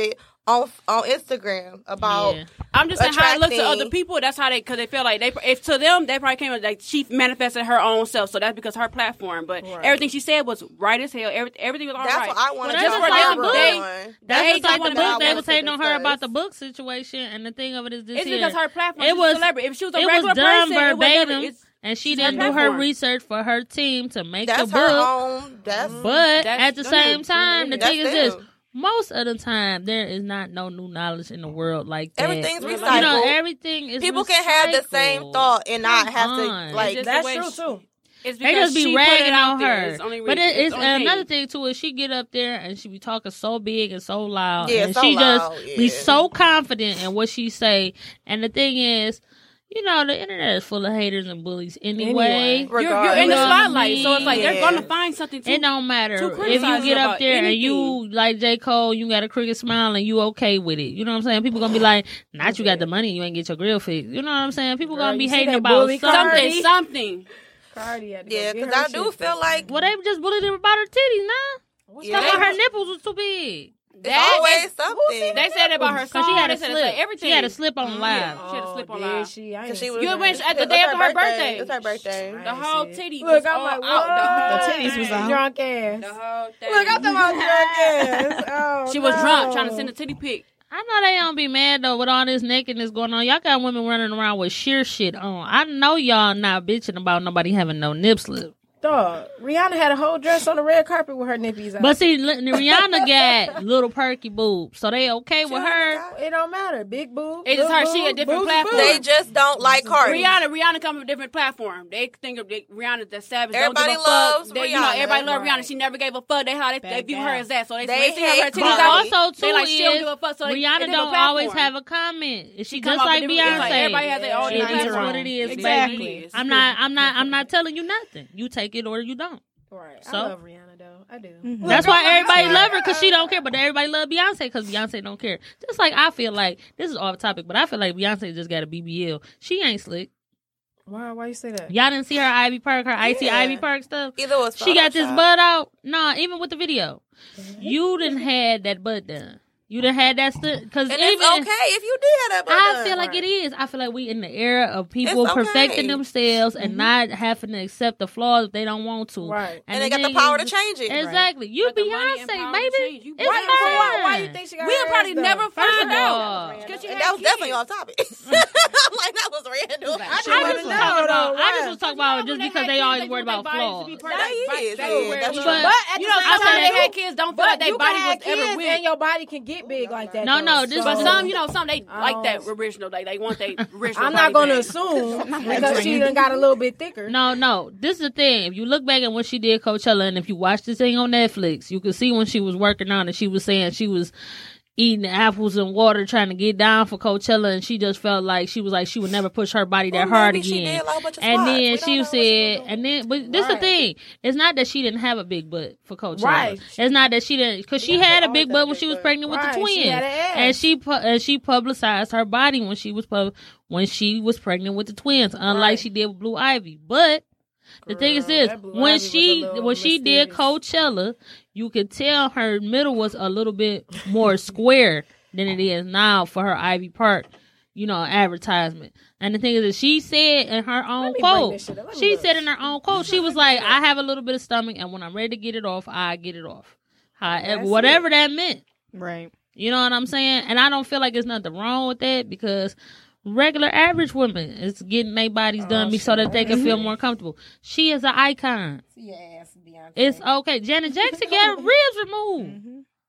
on on Instagram about. Yeah. I'm just saying how it looks to attracting- other people. That's how they, because they feel like they, if to them, they probably came like she manifested her own self. So that's because her platform. But Right. everything she said was right as hell. Every, everything was all That's right. what I want Well, to that's do. just like for the them. book. They- That's They just like just the wanna book. know They what was to hating on her discuss. about the book situation, and the thing of it is this It's here. because her platform. It She's was- a celebrity. If she was a It regular was done person, it would never- verbatim, it's- and she it's her didn't do her platform. research for her team to make That's the her book. own. That's But That's- at the no, same no. time, the That's thing is this: them. most of the time, there is not no new knowledge in the world like that. Everything's You recycled. You know, everything is People can have the same recycled. thought and not Come have on. to like. It's That's the way true she- too. It's They because just be she put it ragging out on there. her. It's only But reason. it, it's the only another thing. thing too is she get up there and she be talking so big and so loud, Yeah, and so she loud, just yeah. be so confident in what she say. And the thing is, you know, the internet is full of haters and bullies anyway. Anyway. You're, you're in the You know what I spotlight, so it's like mean? they're gonna find something to. It don't matter to if criticize you get her up about there and anything. you like J. Cole, you got a crooked smile and you okay with it. You know what I'm saying? People gonna be like, not you got the money, you ain't get your grill fixed. You know what I'm saying? People Girl, gonna be you see hating that about bully something. Cardi? something, something. Cardi had to go Yeah, get because her I do shit feel fixed. like Well, they just bullied her about her titties, nah. What's Yeah, Talking they- about her nipples was too big. it's That- always they- something. They said about her song. Cause she had they a said slip. Like everything. She had a slip on live. She had to slip Oh, on did live. she? I Cause ain't she seen was You that. went at the It was day after her birthday. birthday. It was her birthday. I The ain't whole see it. titty Look, was I'm all like, out. what? The whole The titties was thing. out. Drunk ass. The whole thing. Look, I'm talking about drunk ass. Oh, She was no. drunk trying to send a titty pic. I know they don't be mad though with all this nakedness going on. Y'all got women running around with sheer shit on. I know y'all not bitching about nobody having no nip slip. Dog, Rihanna had a whole dress on the red carpet with her nippies out. But see, li- Rihanna got little perky boobs, so they okay with her. It don't matter. Big boobs. It's little her. She a boobs, different boobs, platform. They boobs. just don't like Cardi. Rihanna, Rihanna come from a different platform. They think of the, Rihanna the savage. Everybody don't give a loves fuck. They, you know, Rihanna. everybody love Right. Rihanna. She never gave a fuck. They how they, they Back view down. her as that. So they, They they see her with her hate titties But Cardi. out. also too They like she don't is give a fuck. So they, Rihanna they don't always have a comment. She, She just come off like a different- Beyonce. it's like everybody has their own It different is platform. what it is, Exactly. baby. I'm not. I'm not. I'm not telling you nothing. You take it or you don't. Right. So- I love Rihanna though. I do. That's why everybody love her because she don't care, but everybody love Beyonce because Beyonce don't care. Just like I feel like this is off topic, but I feel like Beyonce just got a B B L. She ain't slick. Why? Why you say that? Y'all didn't see her Ivy Park, her icy Yeah. Ivy Park stuff. Either was She got this Photoshop. butt out. Nah, even with the video, you didn't had that butt done. You done had that st- because And even it's okay if you did have that butt I done. feel like it is. I feel like we in the era of people It's okay. perfecting themselves and not having to accept the flaws if they don't want to. Right. And they got the thing power to is- change it. Exactly. You Got the money and Beyonce, power to baby. change. You It's Why, fine. why, why you think she got We'll her probably ass done? never First find of out. all, 'Cause she And had that was kids. definitely off topic. I'm like, that was random. I I just wanna was know, talking about. though, I just right. was talking about just because they always worried about flaws. That is, But, yeah, that's But- true. But at you the know, same some time, they you- had kids don't feel but like their you body can was have kids ever and weak. your body can get big like that. No, though. no, this But was- some, you know, some they like Oh. that original. They they want they original. I'm not body gonna back. assume because she done got a little bit thicker. No, no. This is the thing. If you look back at when she did Coachella, and if you watch this thing on Netflix, you can see when she was working on it. She was saying she was eating apples and water, trying to get down for Coachella, and she just felt like she was like she would never push her body that Well, hard maybe she again. did like a bunch of And squats. then We don't she know what she was said, doing. and then, but this is the Right. thing. It's not that she didn't have a big butt for Coachella. Right. It's not that she didn't, because she Yeah, had a always big had butt a when big she was butt. pregnant with Right, the she twins, had an ass. and she pu- and she publicized her body when she was pub- when she was pregnant with the twins, unlike Right. she did with Blue Ivy. But the thing is Girl, this: that Blue when Ivy was a she little when she did mysterious. Coachella, you could tell her middle was a little bit more square than it is now for her Ivy Park, you know, advertisement. And the thing is that she said in her own me bring quote, this shit up. Let me she look. said in her own quote, she was like, "I have a little bit of stomach, and when I'm ready to get it off, I get it off." However, That's whatever that meant. Right. You know what I'm saying? And I don't feel like there's nothing wrong with that because regular average women is getting their bodies done be so that they can feel more comfortable. She is an icon. Yes, Beyonce. It's okay. Janet Jackson got her ribs removed.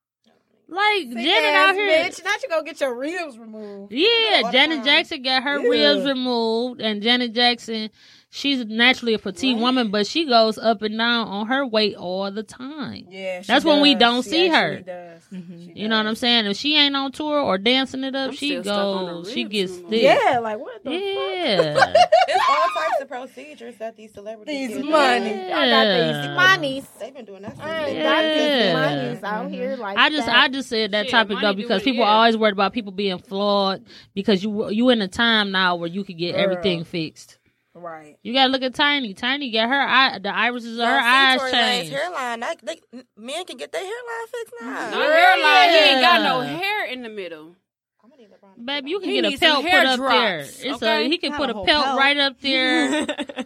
Like Thick Janet ass out here. bitch. Not you go get your ribs removed. Yeah, All the Janet time. Jackson got her Yeah. ribs removed, and Janet Jackson, she's naturally a petite woman, but she goes up and down on her weight all the time. Yeah, she That's when we does. don't She see her. actually does. She You know what I'm saying? If she ain't on tour or dancing it up, I'm she still stuck on the goes, she ribs gets removed. thick. Yeah, like what the fuck? Yeah. There's all types of procedures that these celebrities These get money. done. I got these Yeah. monies. They've been doing that since I ain't they- got these Yeah. monies out here like I just that. I just said that Shit, topic money though do because it, people yeah. are always worried about people being flawed because you you in a time now where you could get Girl. everything fixed. right. You gotta look at Tiny. Tiny got her eye, the irises of her Now, see eyes Tory Lane's changed. hairline, that, they, men can get their hairline fixed now. No hairline. He ain't got no Yeah. hair in in the middle. Baby, you can He get a needs some pelt hair put up drops, there. It's okay? a, he can Not put a a whole pelt pelt. right up there.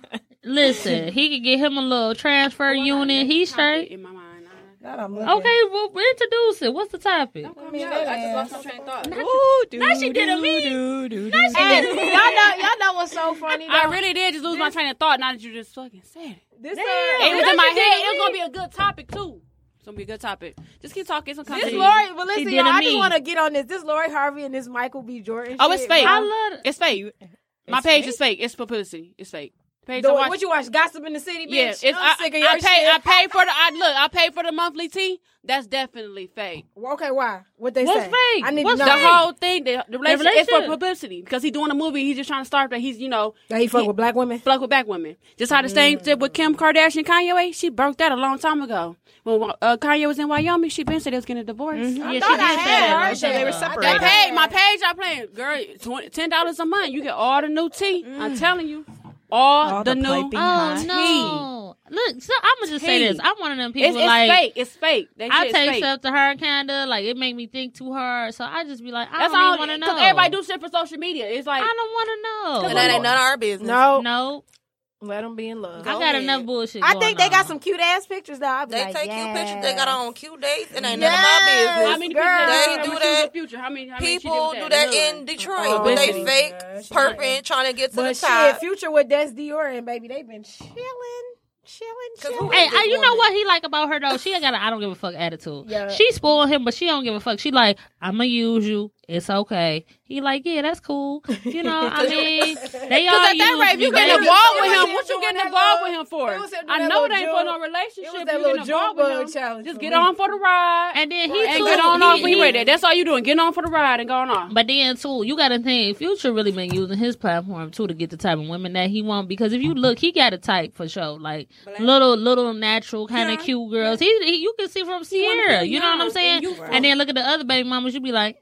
Listen, he can get him a little transfer unit. He's straight. In my mind. That I'm looking. Okay, well, introduce it. What's the topic? I mean, I just lost my train of thought. Ooh, Now she did a me. do, do, Now she Hey, did a me. y'all know, y'all know what's so funny? Though? I really did just lose my train of thought. Now that you just fucking said it. This, Damn. uh, It was Now in my she did head. a It was me. gonna be a good topic too. It's gonna be a good topic. Just keep talking. Some this content. Lori, but listen, did y'all, a I just me. want to get on this. This Lori Harvey and this Michael B. Jordan. Oh, it's shit, fake. bro. I love it. It's fake. My It's page fake? is fake. It's publicity. It's fake. Page The- I watch- what you watch? Gossip in the City, bitch. Yeah, it's, I'm I, sick of I, your I pay. shit. I pay for the. I look. I pay for the monthly tea. That's definitely fake. Okay, why? What they What's say? fake? I need What's to The know. fake? whole thing, the, the relationship, is for relationship. publicity because he's doing a movie. He's just trying to start that he's, you know, That he fuck he- with black women. fuck with black women. Just how the same did with Kim Kardashian and Kanye West. She broke that a long time ago. When uh, Kanye was in Wyoming, she been said they was getting a divorce. Yeah, she did thought I say had that. heard I that. thought They were so. separated. They paid my page. I playing girl twenty, ten dollars a month. You get all the new tea. I'm telling you, all, All the, the new. piping Oh hot. no! Look, so I'm gonna just say Tea. this. I'm one of them people It's, it's like fake. It's fake. That I shit is take fake. stuff to her, kinda like it make me think too hard. So I just be like, I That's don't all. even want to know. Because everybody do shit for social media. It's like I don't want to know. And that ain't none of our business. No, No, let them be in love. I Go got ahead. enough bullshit. I going think they got on. some cute ass pictures though. I be They like, take yes. cute pictures. They got on cute dates. It ain't Yes. none of my how business. many Girl. people They how do much that. in the future? How many? How many she People did do with that hood? in Detroit, Oh, but they business. fake Yeah, she perping, like- trying to get to But the shit, top. Future with Des Dior and baby, they been chilling, chilling, 'Cause chilling. who Hey, is I, this you know woman? what he like about her though? She ain't got a I don't give a fuck attitude. Yeah. She spoiled him, but she don't give a fuck. She like, I'ma use you. It's okay. He like, yeah, that's cool. You know, I mean, they all Because at that use rate, if me, you getting baby. involved It with was him, him what you doing getting that involved little- with him for? it was him doing I that know it little ain't for June- no it was relationship. that You little getting involved June with bug him. challenge Just for get me. on for the ride. And then he And too, get on he- off when you he- ready. That's all you doing. Get on for the ride and going on. But then too, you got to think Future really been using his platform too to get the type of women that he want. Because if you look, he got a type for sure, like little, little natural kind of Yeah. cute girls. He, he, you can see from wanna Sierra. be You know what I'm young saying? and youthful. And then look at the other baby mamas. You be like,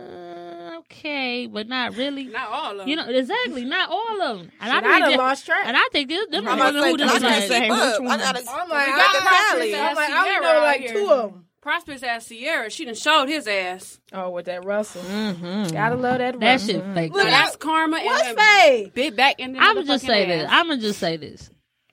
uh, okay, but not really. Not all of them. You know exactly, not all of them. And Shit, I believe done that- lost track. And I think this, them I'm the about to women say, who 'cause I just can't like, keep which up. I one? gotta. I'm we like, got I, the tally. I'm like, I Sierra only know like out two here. of them. Prosperous ass Sierra, she done showed his ass. Oh, with that Russell. Mhm. Gotta love that that Russell. shit fake. Look, Look, that's karma. What's and fake? big back in the I'm gonna just motherfucking say ass. this. I'm gonna just say this.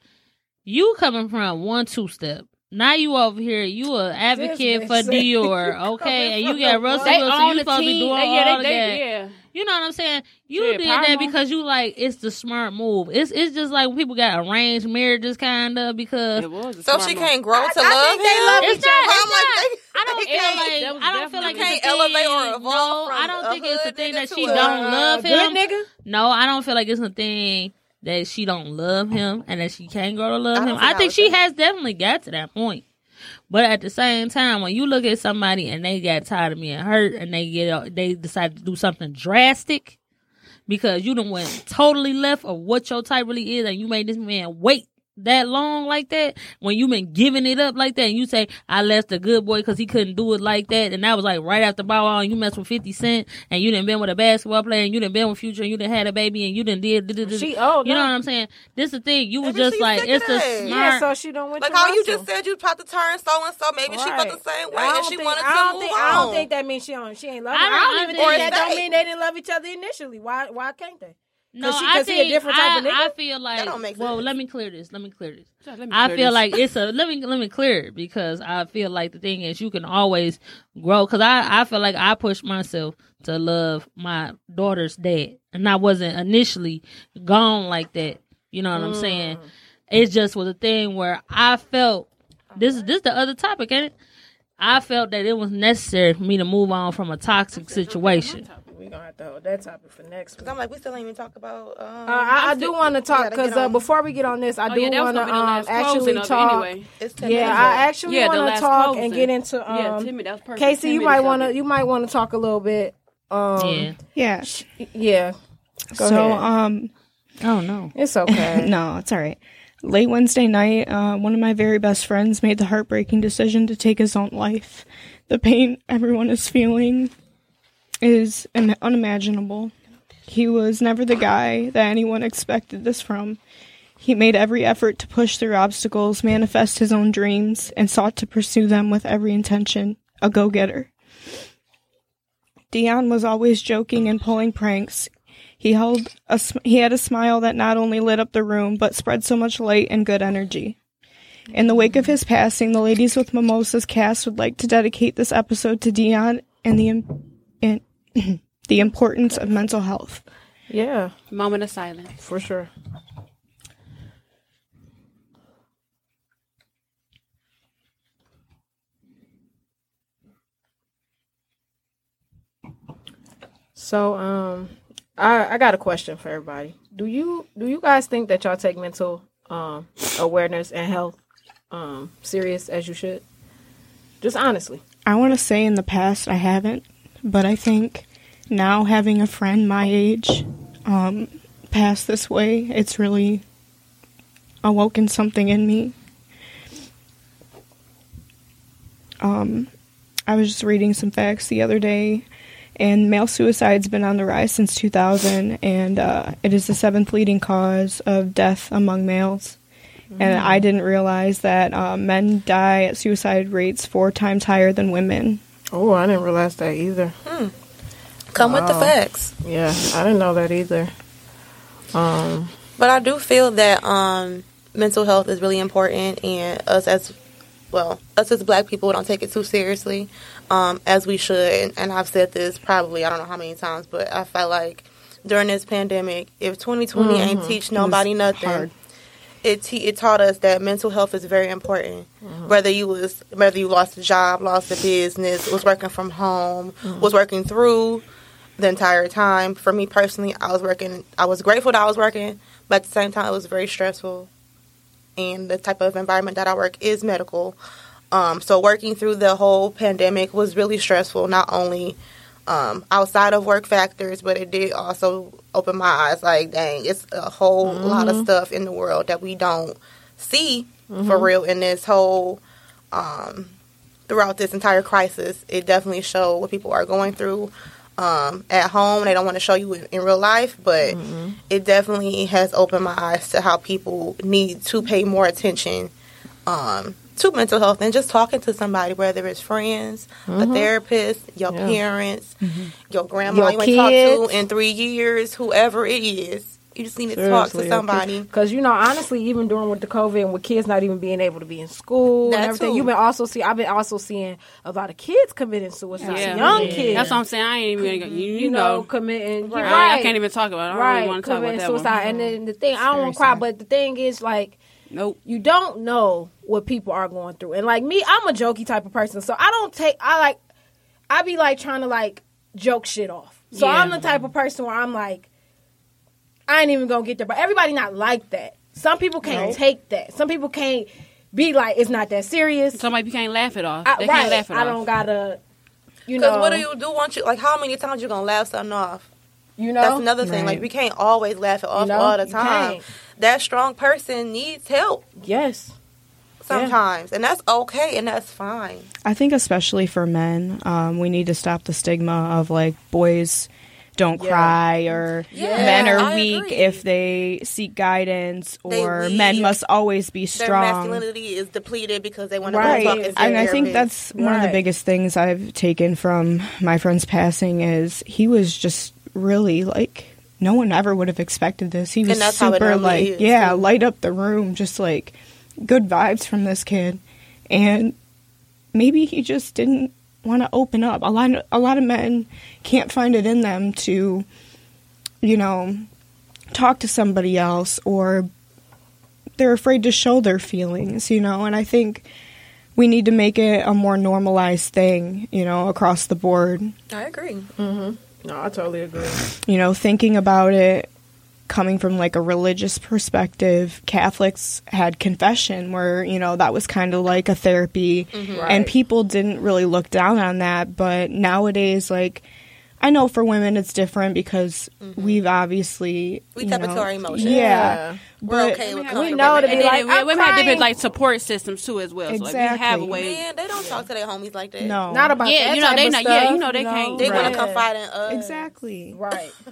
You coming from one two step. Now you over here. You a advocate This for bitch say you Dior, coming okay? And from you got the Russell They Wilson. own You the supposed to be team. doing They- all yeah, of they, that. they, yeah. You know what I'm saying? You Shit, did power that move. because you like it's the smart move. It's it's just like when people got arranged marriages, kind of because It was a So smart she move. can't grow I- to I love think they him. love it's each not. other. It's I'm like, not. they- I don't they feel can't- like that was I don't feel like definitely- it's a You can't elevate or thing. evolve No, from I don't a think it's a hood thing nigga that to she a don't love good him. nigga. No, I don't feel like it's a thing that she don't love him and that she can't grow to love I don't him. think I I think would she say. has definitely got to that point. But at the same time, when you look at somebody and they got tired of being hurt and they get they decide to do something drastic because you done went totally left of what your type really is and you made this man wait that long like that, when you been giving it up like that and you say, I left a good boy because he couldn't do it like that, and that was like right after Bow Wow and you messed with fifty Cent and you done been with a basketball player and you done been with Future and you done had a baby and you done did, did, did, did. She old. You know now. what I'm saying? This is the thing. You was Maybe just she's like, sick it's of the that. smart. Yeah, so she don't went Like to how you Russell. just said you about to turn so and so. Maybe she felt the same way I and don't she think- wanted I to don't move think, on. I don't think that means she don't, she ain't love him. I I don't- don't, I even think- think that Or don't stay. mean they didn't love each other initially. Why Why can't they? No, she- I 'cause he a think different type of I, nigga? I feel like. don't make well, sense. let me clear this. Let me clear this. Let me I clear feel this. like it's a let me let me clear it because I feel like the thing is you can always grow because I I feel like I pushed myself to love my daughter's dad and I wasn't initially gone like that. You know what I'm saying? It just was a thing where I felt this is this the other topic, ain't it? I felt that it was necessary for me to move on from a toxic situation. We're going to have to hold that topic for next week. I'm like, we still ain't even talk about. Um, Uh, I, I do want to talk gotta because get uh, on. before we get on this, I Oh, do yeah, that was want to gonna be the um, last actually closing of it talk. anyway. it's ten Yeah, minutes I left. actually Yeah, the want to last talk closing. and get into. Um, yeah, Timmy, that was perfect. Casey, ten you minutes might of want to it. you might want to talk a little bit. Um, Yeah. Yeah. yeah. Go so, ahead. um, Oh no. It's okay. no, it's all right. Late Wednesday night, uh, one of my very best friends made the heartbreaking decision to take his own life. The pain everyone is feeling is un- unimaginable. He was never the guy that anyone expected this from. He made every effort to push through obstacles, manifest his own dreams, and sought to pursue them with every intention. A go-getter. Dion was always joking and pulling pranks. He held a sm- he had a smile that not only lit up the room, but spread so much light and good energy. In the wake of his passing, the Ladies with Mimosas cast would like to dedicate this episode to Dion and the im- and the importance of mental health. Yeah, Moment of silence. for sure. So, um, I I got a question for everybody. Do you do you guys think that y'all take mental um awareness and health um serious as you should? Just honestly. I want to say in the past I haven't, but I think now having a friend my age um, pass this way, it's really awoken something in me. Um, I was just reading some facts the other day, and male suicide's been on the rise since two thousand, and uh, it is the seventh leading cause of death among males. And I didn't realize that uh, men die at suicide rates four times higher than women. Oh, I didn't realize that either. Hmm. Come wow. with the facts. Yeah, I didn't know that either. Um, but I do feel that um, mental health is really important, and us as well, us as Black people don't take it too seriously um, as we should. And, and I've said this probably I don't know how many times, but I felt like during this pandemic, if twenty twenty mm-hmm. ain't teach nobody nothing. Hard. It te- it taught us that mental health is very important. Mm-hmm. Whether you was whether you lost a job, lost a business, was working from home, mm-hmm. was working through the entire time. For me personally, I was working. I was grateful that I was working, but at the same time, it was very stressful. And the type of environment that I work is medical. Um, so working through the whole pandemic was really stressful. Not only um, outside of work factors, but it did also open my eyes. Like, dang, it's a whole mm-hmm. lot of stuff in the world that we don't see mm-hmm. for real in this whole, um, throughout this entire crisis. It definitely showed what people are going through um, at home. They don't want to show you in, in real life, but mm-hmm. it definitely has opened my eyes to how people need to pay more attention um to mental health and just talking to somebody, whether it's friends, mm-hmm. a therapist, your yeah. parents, mm-hmm. your grandma your you ain't talked to in three years, whoever it is. You just need to Seriously, talk to somebody. Because, you know, honestly, even during with the COVID and with kids not even being able to be in school that and everything, too. You've been also see. I've been also seeing a lot of kids committing suicide. Yeah. Young yeah. kids. That's what I'm saying. I ain't even gonna, you, you, you know, know, committing. Right. right. I can't even talk about it. I don't right. really want to talk about that suicide. one. And then the thing, I don't want to cry, but the thing is, like, nope. You don't know what people are going through. And like me, I'm a jokey type of person. So I don't take, I like, I be like trying to like joke shit off. So yeah. I'm the type of person where I'm like, I ain't even gonna get there. But everybody not like that. Some people can't nope. take that. Some people can't be like, it's not that serious. Some people can't laugh it off. I, they right. can't laugh it I off. I don't gotta, you know. Because what do you do once you, like how many times you gonna laugh something off? You know? That's another thing. Right. Like, we can't always laugh it off you know? all the time. That strong person needs help. Yes. Sometimes. Yeah. And that's okay, and that's fine. I think especially for men, um, we need to stop the stigma of, like, boys don't yeah. cry or yeah, men are I weak agree. if they seek guidance or men must always be strong. Their masculinity is depleted because they want to right. talk as And I think that's right. one of the biggest things I've taken from my friend's passing is he was just really, like, no one ever would have expected this. He was super, like, is, yeah, too. light up the room, just, like, good vibes from this kid. And maybe he just didn't want to open up. A lot of, a lot of men can't find it in them to, you know, talk to somebody else, or they're afraid to show their feelings, you know. And I think we need to make it a more normalized thing, you know, across the board. I agree. Mm-hmm. No, I totally agree. You know, thinking about it coming from, like, a religious perspective, Catholics had confession where, you know, that was kind of like a therapy. Mm-hmm. Right. And people didn't really look down on that. But nowadays, like, I know for women it's different because mm-hmm. we've obviously, we tap into our emotions. Yeah. yeah. We're but okay with we know to be and like, then women have different, like, support systems too as well. Exactly. So, like, we have a way. Man, they don't talk to their homies like that. No, not about yeah, that you know type they of not. stuff, Yeah, you know they you know? can't. They right. want to confide in us. Exactly. Right.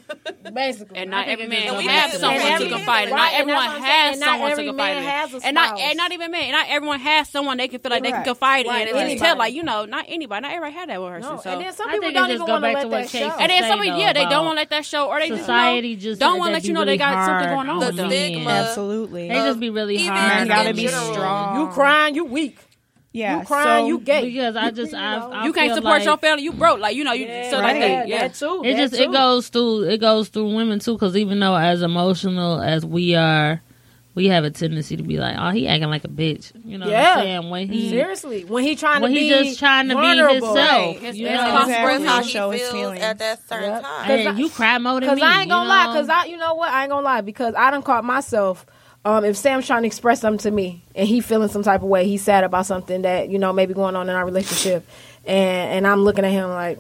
Basically. And not think every it man just goes can back have to someone that. to confide in. Right, Not and everyone that's what I'm has saying. Not someone to every confide man in. has a And not, spouse. and not even men. Not everyone has someone they can feel like they can Correct. confide Right, in. And just tell, anybody. like, you know, not anybody. Not everybody had that with person. No, So. and then some I people think it don't just even go want to back let to what that Kate show. said. And then some Say, people, though, yeah, they don't about want to let that show, or they society just, just you know, don't let want to that let be you know they really got something hard going on on with them. The stigma. men. Absolutely. They just be really Even hard. Men gotta in be general. strong. You crying, you weak. Yeah. You crying, so, you gay. Because I just I, I You can't feel support like your family. You broke, like you know, you Yeah, so right. like that. that, Yeah. that too. It that just too. it goes through it goes through women too. Because even though as emotional as we are, we have a tendency to be like, oh, he acting like a bitch. You know Yeah. what I'm saying? When he Seriously, when he trying when to he be just trying to be vulnerable. himself. Right. You It's know? possible. Express how Exactly. he Show his feels feelings. at that certain Yep. time. And I- you cry more than Cause me. I ain't gonna you lie, know? cause I, you know what, I ain't gonna lie, because I done caught myself. Um, if Sam's trying to express something to me and he feeling some type of way, he's sad about something that you know maybe going on in our relationship, and and I'm looking at him like,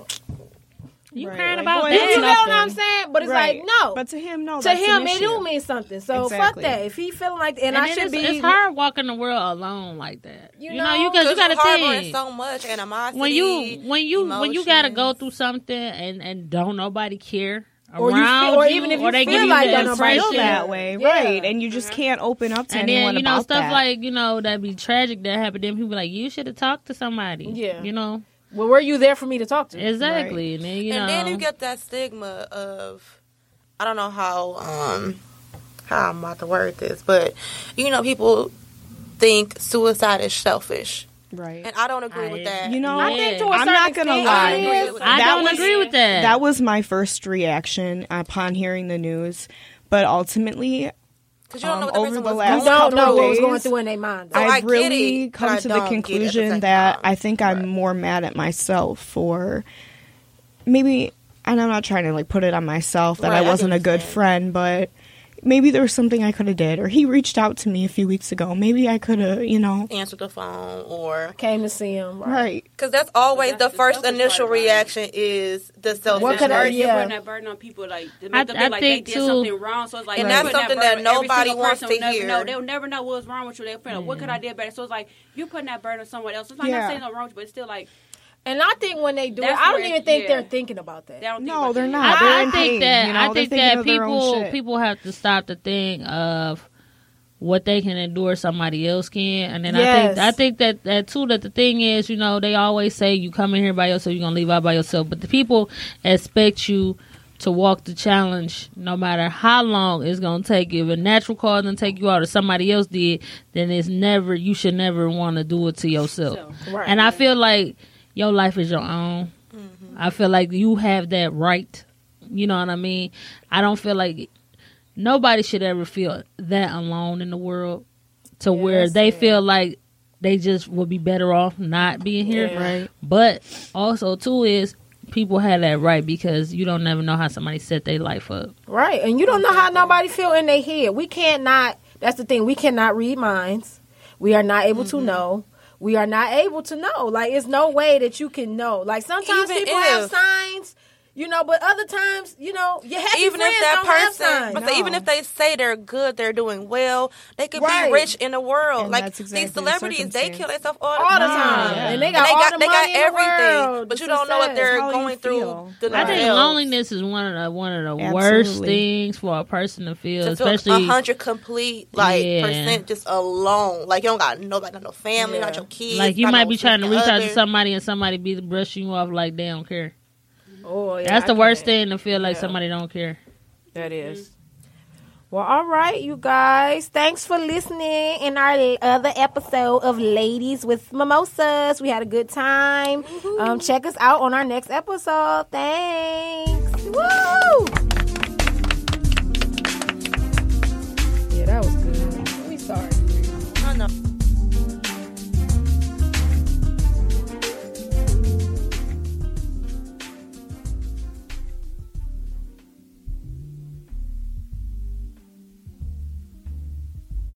you Right, crying like, about boy, you that. know what I'm nothing. saying? But it's Right. like no, But to him, no. to that's him an it issue. do mean something. So fuck Exactly. that. If he feeling like, and, And I then should it's, be, it's hard walking the world alone like that. You You, know, know, you cause you Because gotta you're harboring think so much animosity. when you when you when you gotta go emotions. through something and and don't nobody care Or you around feel- or you, even if or you they feel give you like the that nobody feel impression that way, Yeah. right? And you just can't open up to And anyone then you know about stuff that. like you know that be tragic that happened. Then people be like you should have talked to somebody. Yeah. you know well, were you there for me to talk to? exactly. And then you and know then you get that stigma of, I don't know how um how I'm about to word this, but you know people think suicide is selfish, Right. and I don't agree I- with that. You know, I think to a I'm certain not gonna extent, lie. it is. I That don't was- agree with that. That was my first reaction upon hearing the news, but ultimately, because you don't know um, what the over person the was last You going don't couple know of what was days, going through in their minds. So I I've get really it, but come I to the don't get it at the conclusion same that time. I think I'm more mad at myself for maybe, and I'm not trying to like put it on myself that Right, I I get wasn't what a you're good saying. friend, but maybe there was something I could have did, or he reached out to me a few weeks ago. Maybe I could have, you know, Answer the phone, or Came to see him. Right. right. because that's always But that's the the first selfish initial part about it. reaction is the selfish. What could I- part. You're yeah. putting that burden on people, like to I- make them I feel like they think, did too- something wrong. So it's like And you're that's putting something burden that on every nobody single wants person to will never hear. know. They'll never know what's wrong with you. They'll feel like, what could I do better? So it's like you putting that burden on someone else. It's not Yeah. not saying nothing wrong with you, but it's still like And I think when they do it, That's I don't where- even think yeah. they're thinking about that. they don't. Think No, about they're that. not. They're I, in I think pain, that you know, I they're think thinking that of their own people shit. people have to stop the thing of what they can endure somebody else can, and then I Yes. think I think that that too that the thing is, you know, they always say you come in here by yourself, you're gonna leave out by yourself, but the people expect you to walk the challenge no matter how long it's gonna take. If a natural cause doesn't take you out or somebody else did, then it's never you should never want to do it to yourself. So, Right. And I feel like your life is your own. I feel like you have that right. You know what I mean? I don't feel like nobody should ever feel that alone in the world to where that's they it. feel like they just would be better off not being here. Yeah. Right. But also too is people have that right because you don't never know how somebody set their life up. Right. And you don't know how nobody feel in their head. We can't not, that's the thing, we cannot read minds. We are not able to know. We are not able to know. Like, it's no way that you can know. Like, sometimes Even people have if- signs, you know, but other times, you know, your happy Even friends if that don't have person, signs. but even if they say they're good, they're doing well, they could Right. be rich in the world. And like that's exactly these the celebrities, they circumstance. kill themselves all the all the time. time. Yeah. And they And got they all got the they money got in the everything, world. but you The don't know what success. they're How you going through. feel. through I think themselves. loneliness is one of the one of the Absolutely. worst things for a person to feel, to feel especially a hundred complete like Yeah. percent just alone. Like you don't got nobody, not no family, Yeah. not your kids. like you not might no be trying to reach significant out to other. somebody and somebody be brushing you off like they don't care. Oh, yeah, That's I the worst can't. thing to feel like Yeah. somebody don't care. That is. Well, all right, you guys. Thanks for listening in our other episode of Ladies with Mimosas. We had a good time. Um, check us out on our next episode. Thanks. Woo!